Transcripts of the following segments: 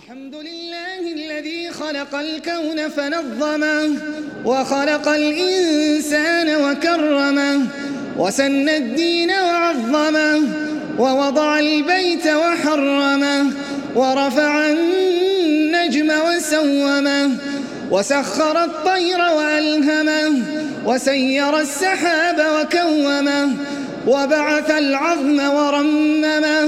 الحمد لله الذي خلق الكون فنظمه وخلق الإنسان وكرمه وسن الدين وعظمه ووضع البيت وحرمه ورفع النجم وسومه وسخر الطير وألهمه وسير السحاب وكومه وبعث العظم ورممه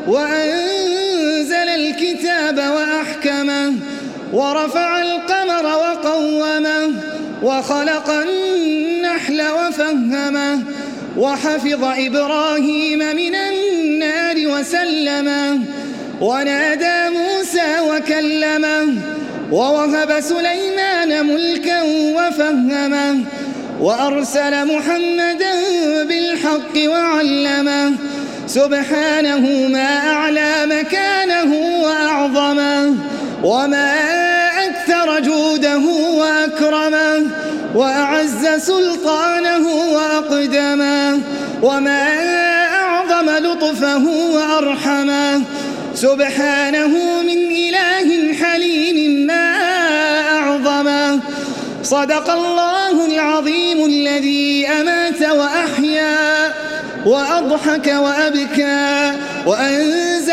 وأنزل الكتاب وأحكمه ورفع القمر وقومه وخلق النحل وفهمه وحفظ إبراهيم من النار وسلمه ونادى موسى وكلمه ووهب سليمان ملكا وفهمه وأرسل محمدا بالحق وعلمه سبحانه ما أعلى مكانه وأعظمه وما أكثر جوده وأكرمه وأعز سلطانه وأقدمه وما أعظم لطفه وأرحمه سبحانه من إله حليم ما أعظمه. صدق الله العظيم الذي أمات وأحيا وأضحك وأبكى وأنزل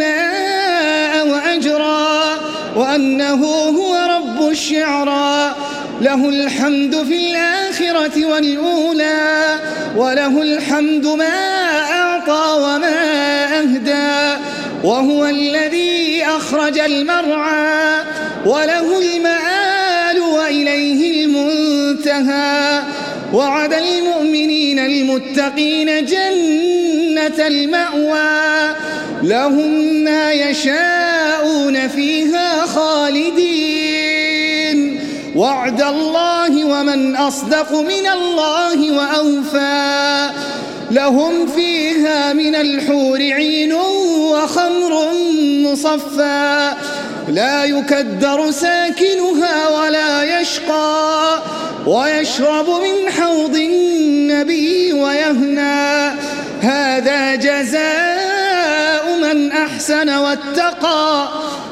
الماء وأجرى وأنه هو رب الشعرى له الحمد في الآخرة والأولى وله الحمد ما أعطى وما أهدى وهو الذي أخرج المرعى وله المآل وإليه المنتهى وعد المؤمنين المتقين جنة المأوى لهم ما يشاءون فيها خالدين وعد الله ومن أصدق من الله وأوفى لهم فيها من الحور عين وخمر مصفى لا يكدر ساكنها ولا يشقى ويشرب من حوض النبي ويهنى هذا جزاء من أحسن واتقى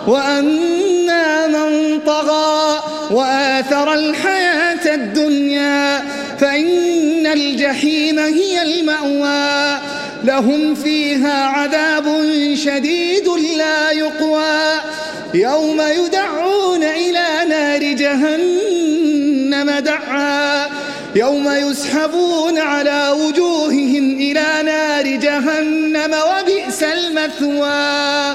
وأما من طغى وآثر الحياة الدنيا فإن الجحيم هي المأوى لهم فيها عذاب شديد لا يقوى يوم يدعون إلى نار جهنم دعا يوم يسحبون على وجوههم إلى نار جهنم وبئس المثوى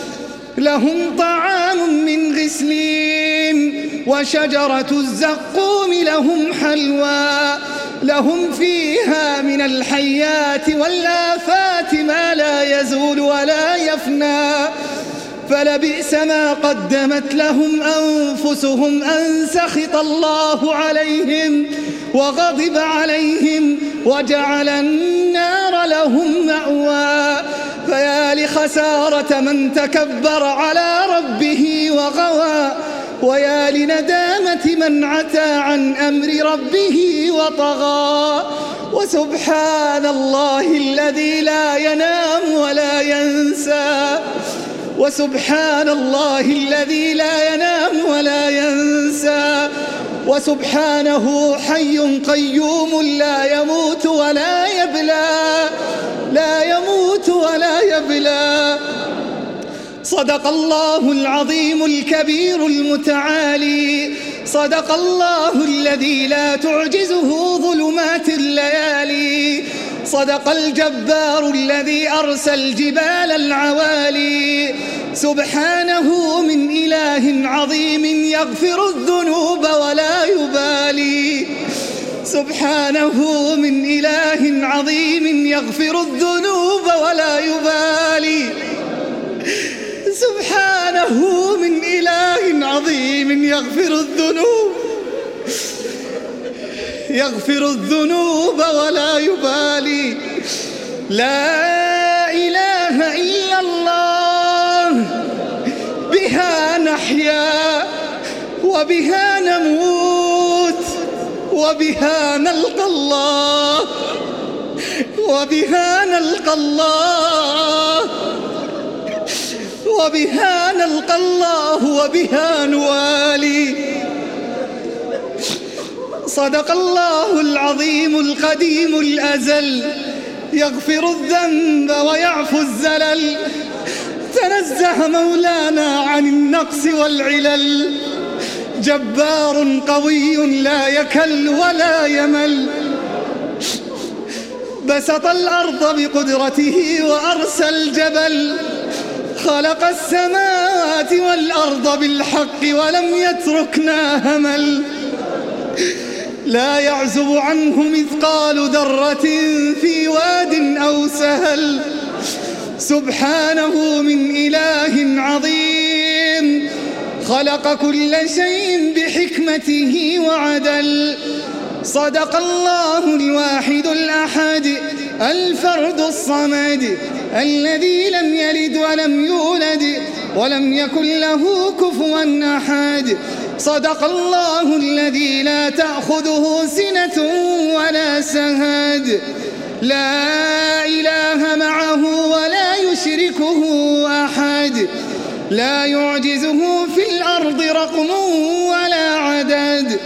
لهم طعام من غسلين وشجرة الزقوم لهم حلوى لهم فيها من الحيات والآفات ما لا يزول ولا يفنى فلبئس ما قدمت لهم أنفسهم أن سخط الله عليهم وغضب عليهم وجعل النار لهم مأوى فيا لخسارة من تكبر على ربه وغوى ويا لندامة من عتى عن أمر ربه وطغى وسبحان الله الذي لا ينام ولا ينسى وسبحان الله الذي لا ينام ولا ينسى وسبحانه حي قيوم لا يموت ولا يبلى لا يموت ولا يبلى صدق الله العظيم الكبير المتعالي صدق الله الذي لا تعجزه ظلمات الليالي صدق الجبار الذي أرسى الجبال العوالي سبحانه من إله عظيم يغفر الذنوب ولا يبالي سبحانه من إله عظيم يغفر الذنوب ولا يبالي سبحانه من إله عظيم يغفر الذنوب ولا يبالي لا إله إلا الله بها نحيا وبها نموت وبها نلقى الله وبها نلقى الله وبها نلقى الله وبها نوالي. صدق الله العظيم القديم الأزل، يغفر الذنب ويعفو الزلل. تنزه مولانا عن النقص والعلل، جبار قوي لا يكل ولا يمل. بسط الأرض بقدرته وأرسى الجبل، خلق السماوات والأرض بالحق ولم يتركنا همل. لا يعزب عنه مثقال ذرة في واد أو سهل، سبحانه من إله عظيم، خلق كل شيء بحكمته وعدل. صدق الله الواحد الأحد الفرد الصمد، الذي لم يلد ولم يولد ولم يكن له كفوا أحد. صدق الله الذي لا تأخذه سنة ولا سهد، لا إله معه ولا يشركه أحد، لا يعجزه في الأرض رقم ولا عدد.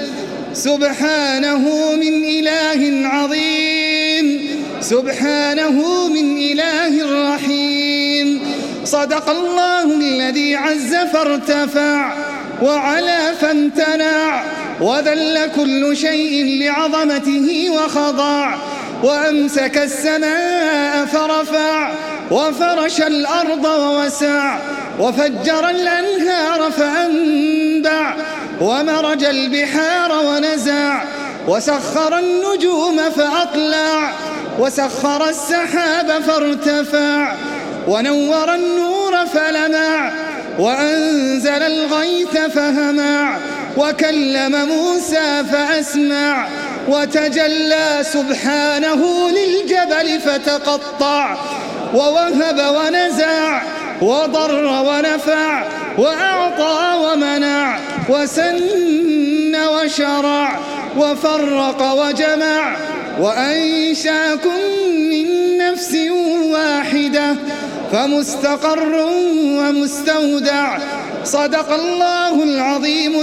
سبحانه من إله عظيم، سبحانه من إله رحيم. صدق الله الذي عز فارتفع وعلا فامتنع، وذل كل شيء لعظمته وخضع، وأمسك السماء فرفع، وفرش الأرض ووسع، وفجر الأنهار فأنبع، ومرج البحار ونزع، وسخر النجوم فأطلع، وسخر السحاب فارتفع، ونور النور فلمع، وأنزل الغيث فهمع، وكلم موسى فأسمع، وتجلى سبحانه للجبل فتقطع، ووهب ونزع، وضر ونفع، وأعطى ومنع، وسن وشرع، وفرق وجمع، وأنشاكم من نفس واحدة فمستقر ومستودع. صدق الله العظيم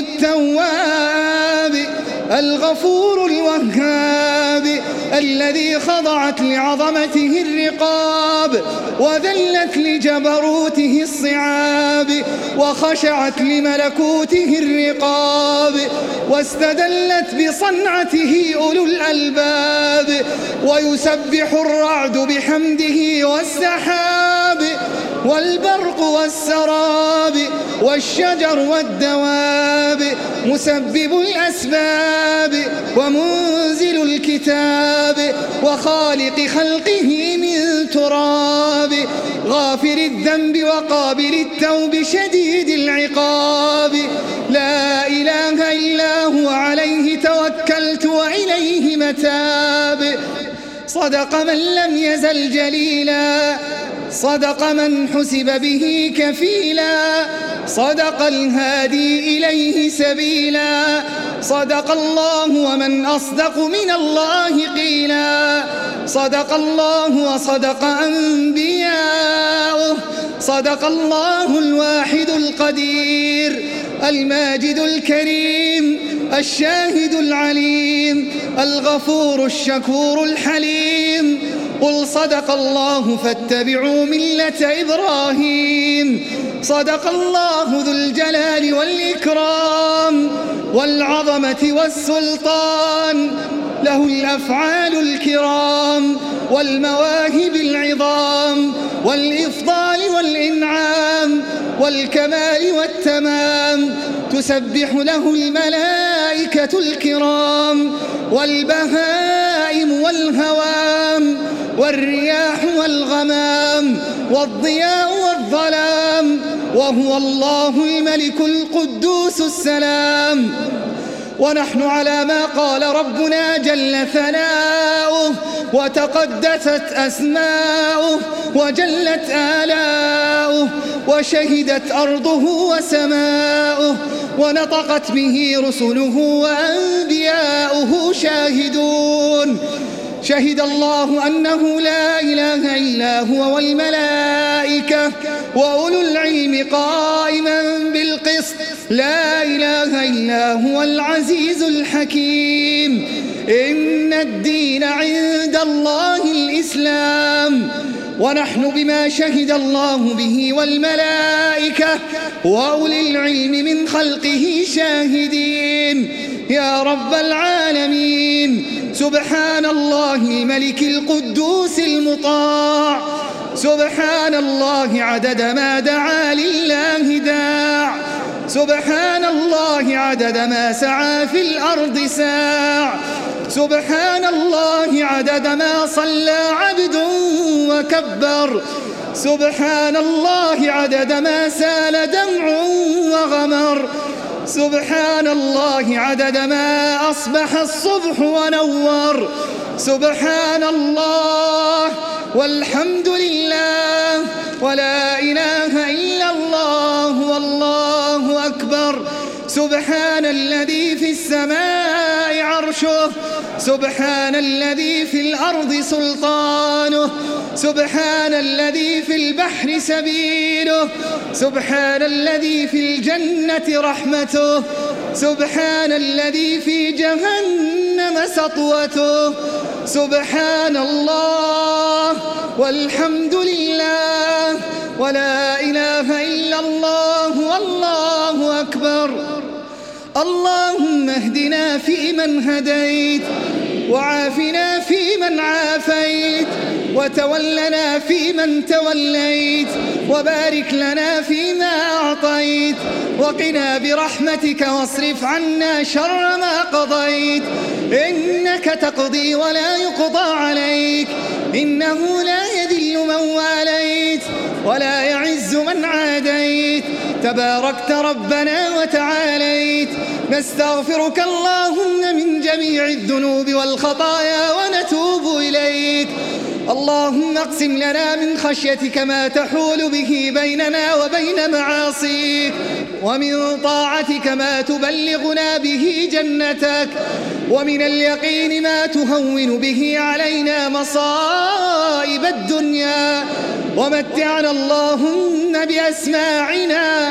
التواب الغفور الوهاب، الذي خضعت لعظمته الرقاب، وذلت لجبروته الصعاب، وخشعت لملكوته الرقاب، واستدلت بصنعته أولو الألباب. ويسبح الرعد بحمده والسحاب، والبرق والسراب، والشجر والدواب، مسبب الأسباب، ومنزل الكتاب، وخالق خلقه من تراب، غافر الذنب وقابل التوب شديد العقاب. لا إله إلا هو عليه توكلت وإليه متاب. صدق من لم يزل جليلا، صدق من حسب به كفيلا، صدق الهادي إليه سبيلا. صدق الله ومن أصدق من الله قيلا، صدق الله وصدق أنبياؤه. صدق الله الواحد القدير الماجد الكريم الشاهد العليم الغفور الشكور الحليم. قل صدق الله فاتبعوا ملة إبراهيم. صدق الله ذو الجلال والإكرام والعظمة والسلطان، له الأفعال الكرام والمواهب العظام، والإفضال والإنعام والكمال والتمام. تسبح له الملائكة الكرام والبهائم والهوام والرياح والغمام والضياء والظلام، وهو الله الملك القدوس السلام. ونحن على ما قال ربنا جل ثناؤه وتقدست أسماؤه وجلت آلاؤه، وشهدت أرضه وسماؤه، ونطقت به رسله وأنبياؤه شاهدون. شهد الله أنه لا إله إلا هو والملائكة وأولو العلم قائما بالقسط لا إله إلا هو العزيز الحكيم إن الدين عند الله الإسلام ونحن بما شهد الله به والملائكة وأولي العلم من خلقه شاهدين يا رب العالمين سبحان الله الملك القدوس المطاع سبحان الله عدد ما دعا لله داع سبحان الله عدد ما سعى في الأرض ساع سبحان الله عدد ما صلى عبد وكبر سبحان الله عدد ما سال دمع وغمر سبحان الله عدد ما أصبح الصبح ونور سبحان الله والحمد لله ولا إله إلا الله والله أكبر سبحان الذي في السماء عرشه سبحان الذي في الأرض سلطانه سبحان الذي في البحر سبيله سبحان الذي في الجنة رحمته سبحان الذي في جهنم سطوته سبحان الله والحمد لله ولا إله إلا الله والله أكبر اللهم اهدنا فيمن هديت وعافنا فيمن عافيت وتولنا فيمن توليت وبارك لنا فيما أعطيت وقنا برحمتك واصرف عنا شر ما قضيت إنك تقضي ولا يقضى عليك إنه لا يذل من واليت ولا يعز من عاديت تباركت ربنا وتعاليت نستغفرك اللهم من جميع الذنوب والخطايا ونتوب إليك اللهم اقسم لنا من خشيتك ما تحول به بيننا وبين معاصيك ومن طاعتك ما تبلغنا به جنتك ومن اليقين ما تهون به علينا مصائب الدنيا ومتعنا اللهم بأسماعنا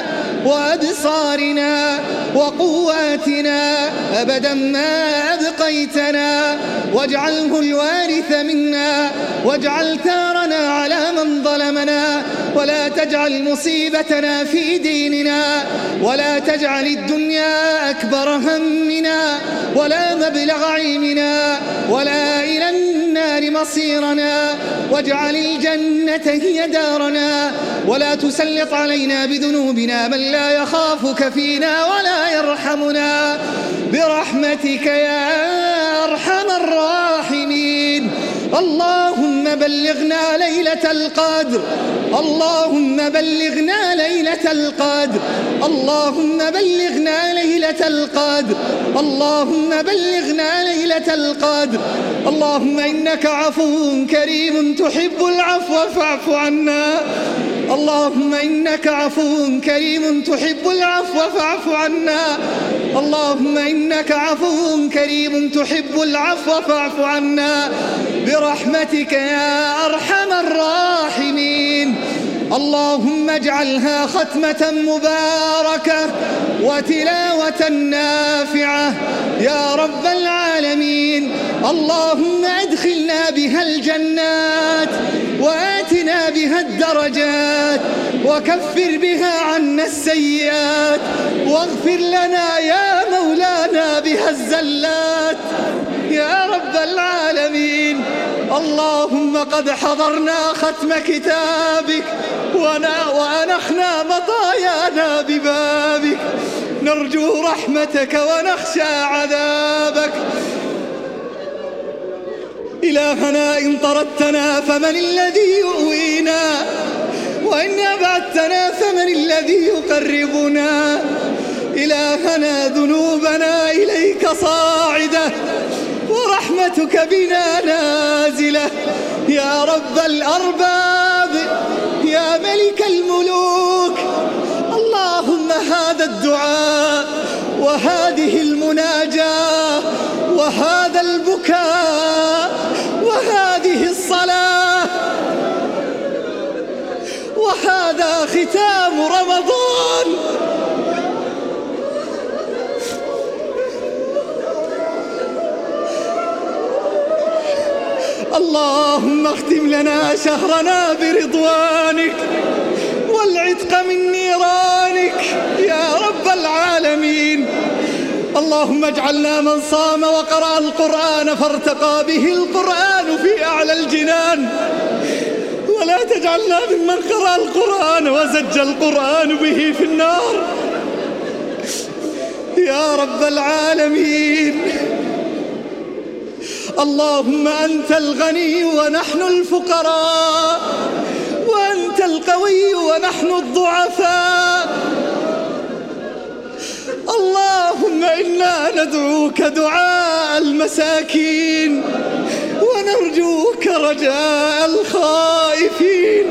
وأبصارنا وقواتنا أبدا ما أبقيتنا واجعله الوارث منا واجعل ثارنا على من ظلمنا ولا تجعل مصيبتنا في ديننا ولا تجعل الدنيا أكبر همنا ولا مبلغ علمنا ولا إلى النار مصيرنا واجعل الجنة هي دارنا ولا تسلط علينا بذنوبنا من لا يخافك فينا ولا يرحمنا برحمتك يا أرحم الراحمين اللهم بلغنا ليلة القدر اللهم بلغنا ليلة القدر اللهم بلغنا ليلة القدر اللهم بلغنا ليلة القدر اللهم إنك عفو كريم تحب العفو فاعف عنا اللهم إنك عفو كريم تحب العفو فاعف عنا اللهم إنك عفو كريم تحب العفو فاعف عنا برحمتك يا أرحم الراحمين اللهم اجعلها ختمة مباركة وتلاوة نافعة يا رب العالمين اللهم أدخلنا بها الجنات وآتنا بها الدرجات وكفر بها عنا السيئات واغفر لنا يا مولانا بها الزلات يا رب العالمين اللهم قد حضرنا ختم كتابك وأنخنا مطايانا ببابك نرجو رحمتك ونخشى عذابك إلهنا إن طردتنا فمن الذي يؤوينا وإن أبعدتنا فمن الذي يقربنا إلهنا ذنوبنا إليك صاعدة ورحمتك بنا نازلة يا رب الأرباب يا ملك الملوك اللهم هذا الدعاء وهذه المناجاة وهذا البكاء اللهم اختم لنا شهرنا برضوانك والعتق من نيرانك يا رب العالمين. اللهم اجعلنا من صام وقرأ القرآن فارتقى به القرآن في أعلى الجنان، ولا تجعلنا ممن قرأ القرآن وزج القرآن به في النار يا رب العالمين. اللهم أنت الغني ونحن الفقراء، وأنت القوي ونحن الضعفاء. اللهم إنا ندعوك دعاء المساكين ونرجوك رجاء الخائفين،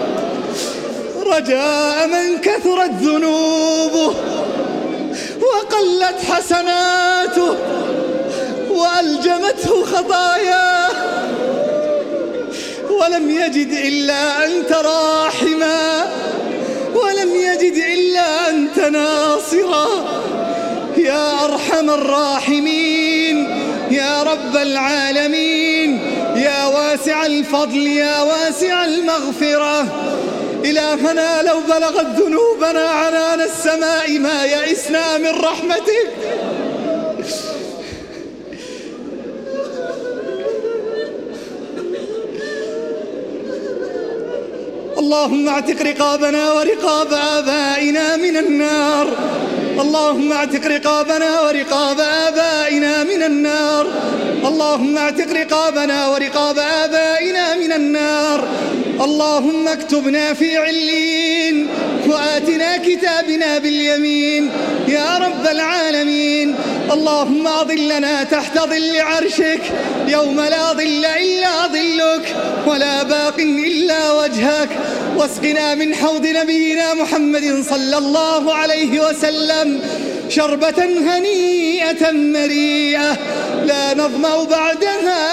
رجاء من كثرت ذنوبه وقلت حسناته وألجمته خطاياه ولم يجد إلا أنت راحما، ولم يجد إلا أنت ناصرا يا أرحم الراحمين يا رب العالمين، يا واسع الفضل يا واسع المغفرة. إلهنا لو بلغت ذنوبنا عنان السماء ما يئسنا من رحمتك. اللهم اعتق رقابنا ورقاب آبائنا من النار، اللهم اعتق رقابنا ورقاب آبائنا من النار، اللهم اعتق رقابنا ورقاب آبائنا من النار. اللهم اكتبنا في عليين وآتنا كتابنا باليمين يا رب العالمين. اللهم أظلنا تحت ظل عرشك يوم لا ظل إلا ظلك ولا باق إلا وجهك، واسقنا من حوض نبينا محمد صلى الله عليه وسلم شربة هنيئة مريئة لا نظمأ بعدها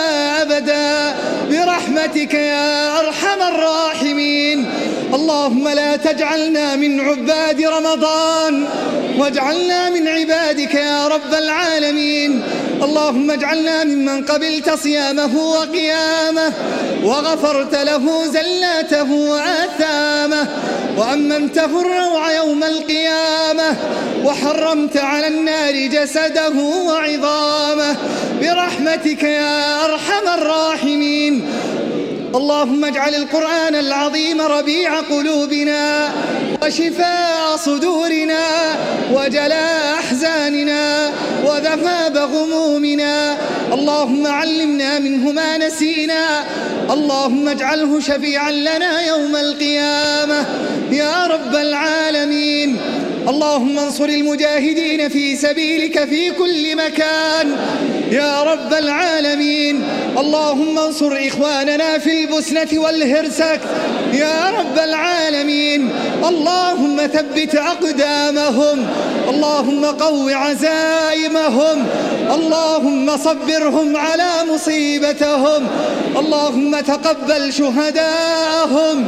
أبدا برحمتك يا أرحم الراحمين. اللهم لا تجعلنا من عباد رمضان واجعلنا من عبادك يا رب العالمين. اللهم اجعلنا ممن قبلت صيامه وقيامه وغفرت له زلاته وآثامه وأمنته الروع يوم القيامة وحرمت على النار جسده وعظامه برحمتك يا أرحم الراحمين. اللهم اجعل القرآن العظيم ربيع قلوبنا وشفاء صدورنا وجلاء أحزاننا وذهاب غمومنا. اللهم علمنا منه ما نسينا، اللهم اجعله شفيعا لنا يوم القيامة يا رب العالمين. اللهم انصر المجاهدين في سبيلك في كل مكان يا رب العالمين. اللهم انصر إخواننا في البسنة والهرسك يا رب العالمين. اللهم ثبت أقدامهم، اللهم قو عزائمهم، اللهم صبرهم على مصيبتهم، اللهم تقبل شهداءهم.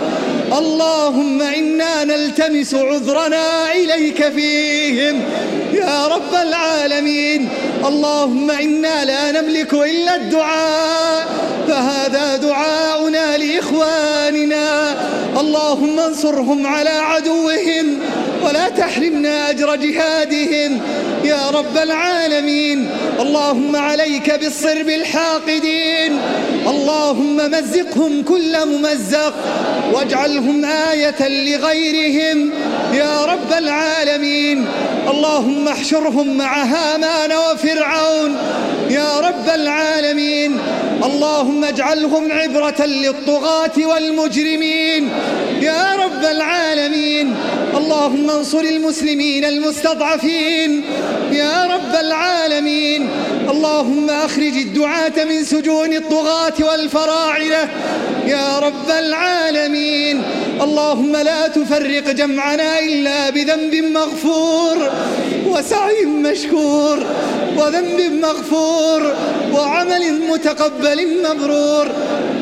اللهم إنا نلتمس عذرنا إليك فيهم يا رب العالمين. اللهم إنا لا نملك إلا الدعاء، فهذا دعاؤنا لإخواننا. اللهم انصرهم على عدوهم ولا تحرمنا أجر جهادهم يا رب العالمين. اللهم عليك بالصرب الحاقدين، اللهم مزقهم كل ممزق واجعلهم آية لغيرهم يا رب العالمين. اللهم احشرهم مع هامان وفرعون يا رب العالمين. اللهم اجعلهم عبرة للطغاة والمجرمين يا رب العالمين. اللهم انصر المسلمين المستضعفين يا رب العالمين. اللهم أخرج الدعاة من سجون الطغاة والفراعنة يا رب العالمين. اللهم لا تفرق جمعنا إلا بذنب مغفور وسعي مشكور وذنب مغفور وعمل متقبل مبرور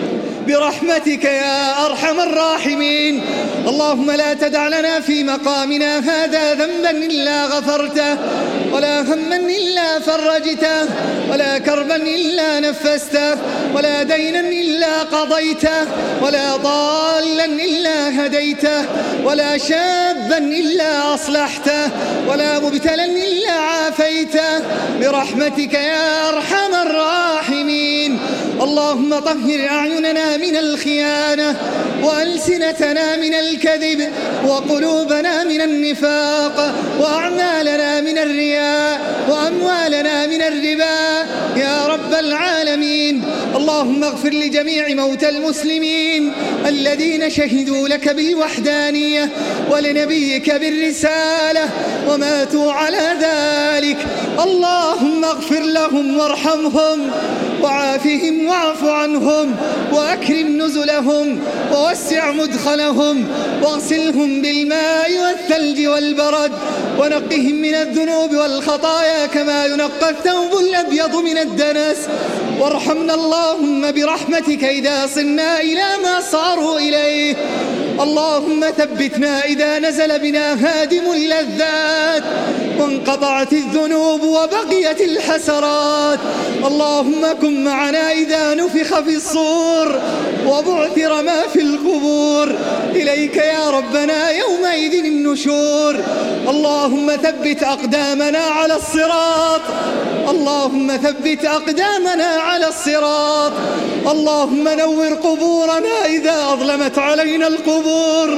برحمتك يا أرحم الراحمين. اللهم لا تدع لنا في مقامنا هذا ذنبا إلا غفرته، ولا هما إلا فرجته، ولا كربا إلا نفسته، ولا دينا إلا قضيته، ولا ضالا إلا هديته، ولا شابا إلا أصلحته، ولا مبتلا إلا عافيته برحمتك يا أرحم الراحمين. اللهم طهر أعيننا من الخيانة، وألسنتنا من الكذب، وقلوبنا من النفاق، وأعمالنا من الرياء، وأموالنا من الربا يا رب العالمين. اللهم اغفر لجميع موتى المسلمين الذين شهدوا لك بالوحدانية ولنبيك بالرسالة وماتوا على ذلك. اللهم اغفر لهم وارحمهم وعافهم واعف عنهم وأكرم نزلهم ووسع مدخلهم واغسلهم بالماء والثلج والبرد ونقهم من الذنوب والخطايا كما ينقى الثوب الأبيض من الدنس. وارحمنا اللهم برحمتك إذا صرنا إلى ما صاروا إليه. اللهم ثبتنا إذا نزل بنا هادم اللذات وانقطعت الذنوب وبقيت الحسرات. اللهم كن معنا إذا نفخ في الصور وبعثر ما في القبور. إليك يا ربنا يومئذ النشور. اللهم ثبت أقدامنا على الصراط. اللهم ثبت أقدامنا على الصراط. اللهم نور قبورنا إذا أظلمت علينا القبور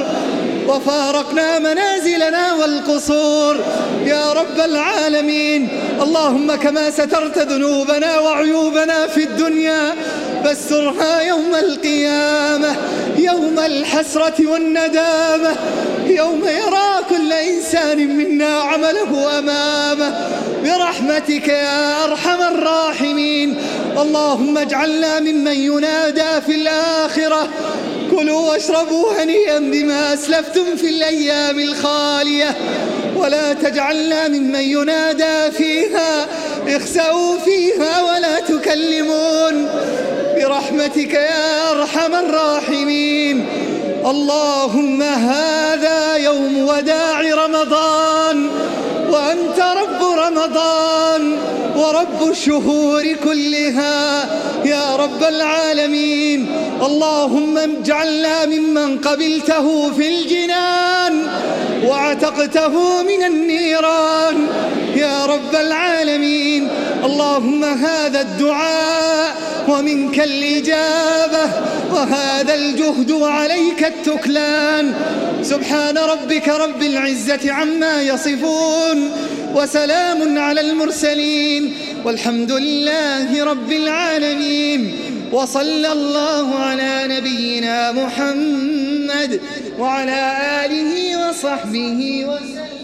وفارقنا منازلنا والقصور يا رب العالمين. اللهم كما سترت ذنوبنا وعيوبنا في الدنيا فاسترها يوم القيامة، يوم الحسرة والندامة، يوم يرى كل إنسان منا عمله أمامه برحمتك يا أرحم الراحمين. اللهم اجعلنا ممن ينادى في الآخرة كلوا واشربوا هنيئا بما أسلفتم في الأيام الخالية، ولا تجعلنا ممن ينادى فيها اخسأوا فيها ولا تكلمون برحمتك يا أرحم الراحمين. اللهم هذا يوم وداع رمضان وأنت رب رمضان ورب الشهور كلها يا رب العالمين. اللهم اجعلنا ممن قبلته في الجنان وعتقته من النيران يا رب العالمين. اللهم هذا الدعاء ومنك الإجابة وهذا الجهد وعليك التكلان. سبحان ربك رب العزة عما يصفون وسلام على المرسلين والحمد لله رب العالمين. وصلى الله على نبينا محمد وعلى آله وصحبه وسلم.